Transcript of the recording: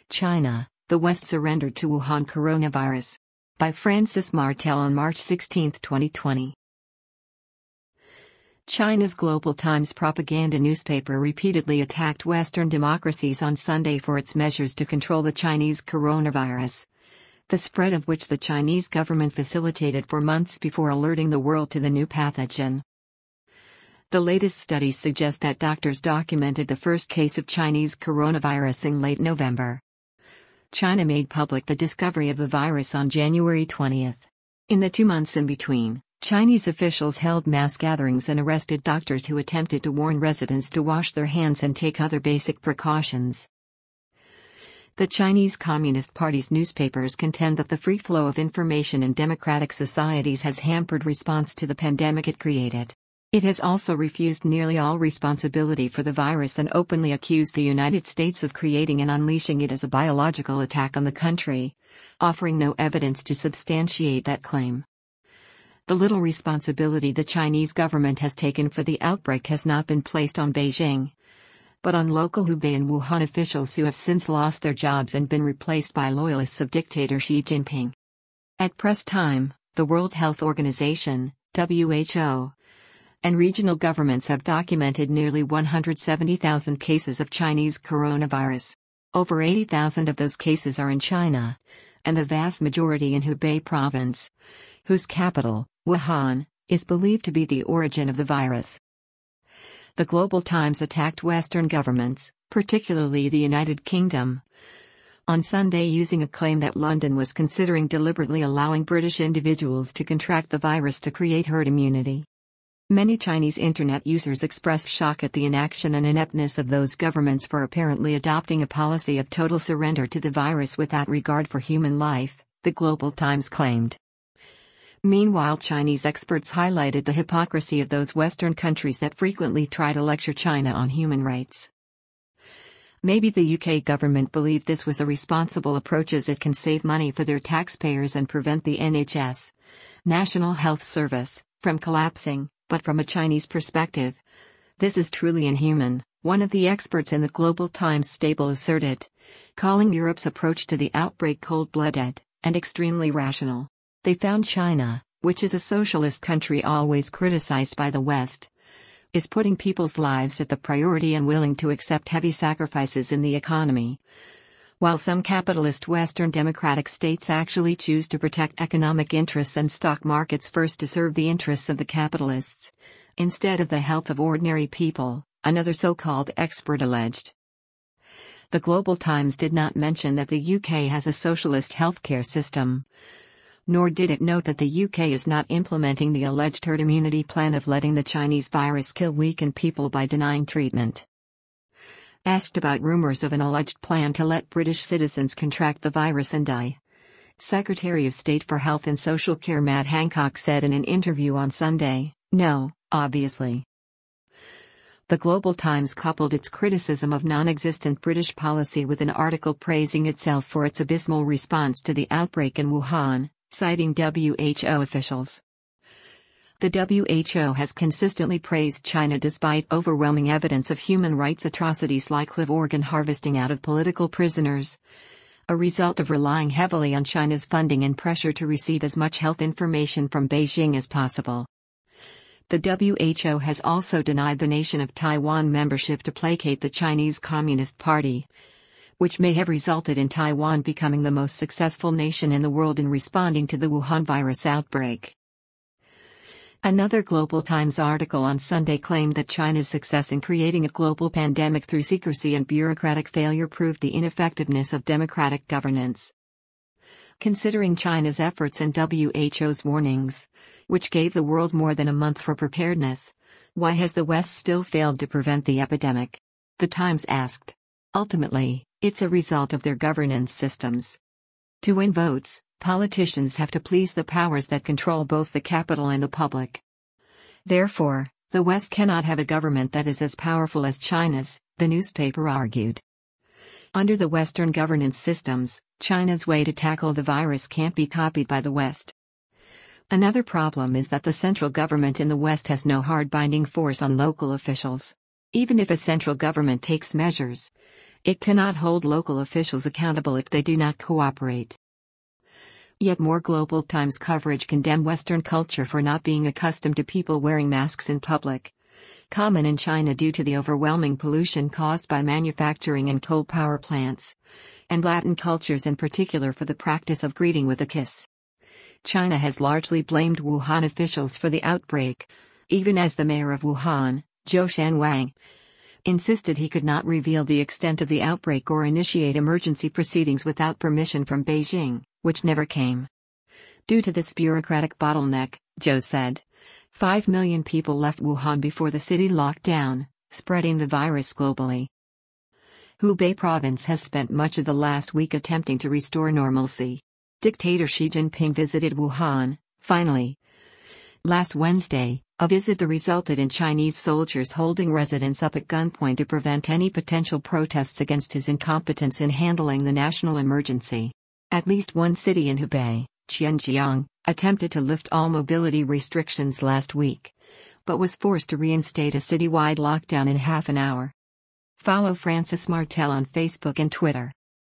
China, the West surrendered to Wuhan coronavirus. By Francis Martel on March 16, 2020. China's Global Times propaganda newspaper repeatedly attacked Western democracies on Sunday for its measures to control the Chinese coronavirus, the spread of which the Chinese government facilitated for months before alerting the world to the new pathogen. The latest studies suggest that doctors documented the first case of Chinese coronavirus in late November. China made public the discovery of the virus on January 20. In the 2 months in between, Chinese officials held mass gatherings and arrested doctors who attempted to warn residents to wash their hands and take other basic precautions. The Chinese Communist Party's newspapers contend that the free flow of information in democratic societies has hampered response to the pandemic it created. It has also refused nearly all responsibility for the virus and openly accused the United States of creating and unleashing it as a biological attack on the country, offering no evidence to substantiate that claim. The little responsibility the Chinese government has taken for the outbreak has not been placed on Beijing, but on local Hubei and Wuhan officials who have since lost their jobs and been replaced by loyalists of dictator Xi Jinping. At press time, the World Health Organization, WHO, and regional governments have documented nearly 170,000 cases of Chinese coronavirus. Over 80,000 of those cases are in China, and the vast majority in Hubei province, whose capital, Wuhan, is believed to be the origin of the virus. The Global Times attacked Western governments, particularly the United Kingdom, on Sunday using a claim that London was considering deliberately allowing British individuals to contract the virus to create herd immunity. Many Chinese internet users expressed shock at the inaction and ineptness of those governments for apparently adopting a policy of total surrender to the virus without regard for human life, the Global Times claimed. Meanwhile, Chinese experts highlighted the hypocrisy of those Western countries that frequently try to lecture China on human rights. Maybe the UK government believed this was a responsible approach as it can save money for their taxpayers and prevent the NHS, National Health Service, from collapsing. But from a Chinese perspective, this is truly inhuman, one of the experts in the Global Times stable asserted, calling Europe's approach to the outbreak cold-blooded and extremely rational. They found China, which is a socialist country always criticized by the West, is putting people's lives at the priority and willing to accept heavy sacrifices in the economy, while some capitalist Western democratic states actually choose to protect economic interests and stock markets first to serve the interests of the capitalists, instead of the health of ordinary people, another so-called expert alleged. The Global Times did not mention that the UK has a socialist healthcare system, nor did it note that the UK is not implementing the alleged herd immunity plan of letting the Chinese virus kill weakened people by denying treatment. Asked about rumors of an alleged plan to let British citizens contract the virus and die, Secretary of State for Health and Social Care Matt Hancock said in an interview on Sunday, "No, obviously." The Global Times coupled its criticism of non-existent British policy with an article praising itself for its abysmal response to the outbreak in Wuhan, citing WHO officials. The WHO has consistently praised China despite overwhelming evidence of human rights atrocities like live organ harvesting out of political prisoners, a result of relying heavily on China's funding and pressure to receive as much health information from Beijing as possible. The WHO has also denied the nation of Taiwan membership to placate the Chinese Communist Party, which may have resulted in Taiwan becoming the most successful nation in the world in responding to the Wuhan virus outbreak. Another Global Times article on Sunday claimed that China's success in creating a global pandemic through secrecy and bureaucratic failure proved the ineffectiveness of democratic governance. Considering China's efforts and WHO's warnings, which gave the world more than a month for preparedness, why has the West still failed to prevent the epidemic? The Times asked. Ultimately, it's a result of their governance systems. To win votes, politicians have to please the powers that control both the capital and the public. Therefore, the West cannot have a government that is as powerful as China's, the newspaper argued. Under the Western governance systems, China's way to tackle the virus can't be copied by the West. Another problem is that the central government in the West has no hard binding force on local officials. Even if a central government takes measures, It cannot hold local officials accountable if they do not cooperate. Yet more Global Times coverage condemned Western culture for not being accustomed to people wearing masks in public. Common in China due to the overwhelming pollution caused by manufacturing and coal power plants, and Latin cultures in particular for the practice of greeting with a kiss. China has largely blamed Wuhan officials for the outbreak, even as the mayor of Wuhan, Zhou Shanwang, insisted he could not reveal the extent of the outbreak or initiate emergency proceedings without permission from Beijing, which never came. Due to this bureaucratic bottleneck, Zhou said, 5 million people left Wuhan before the city locked down, spreading the virus globally. Hubei province has spent much of the last week attempting to restore normalcy. Dictator Xi Jinping visited Wuhan, finally, last Wednesday, a visit that resulted in Chinese soldiers holding residents up at gunpoint to prevent any potential protests against his incompetence in handling the national emergency. At least one city in Hubei, Xinjiang, attempted to lift all mobility restrictions last week, but was forced to reinstate a citywide lockdown in half an hour. Follow Francis Martel on Facebook and Twitter.